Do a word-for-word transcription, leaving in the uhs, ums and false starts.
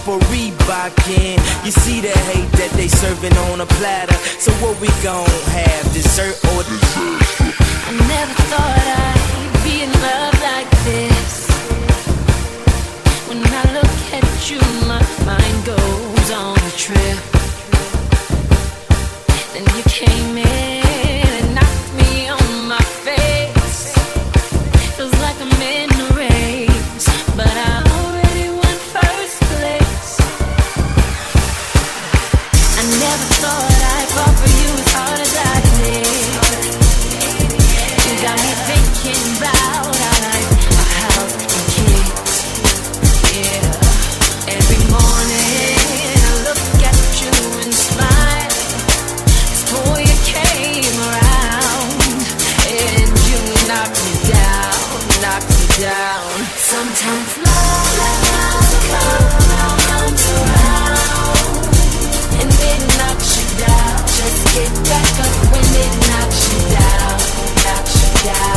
for Reebok in. You see the hate that they serving on a platter. So what we gon' have, dessert or dessert? I never thought I'd be in love like this. When I look at you, my mind goes on a trip. Then you came in and knocked me on my face. Feels like I'm in a race, but I already won first place. I never thought I'd fall for you as hard as I did. You got me thinking about our house and kids. Yeah, every morning I look at you and smile. Before you came around, and you knocked me down, knocked me down. Sometimes love comes around, and it knocks you down. Just get back up when it knocks you down, knocks you down.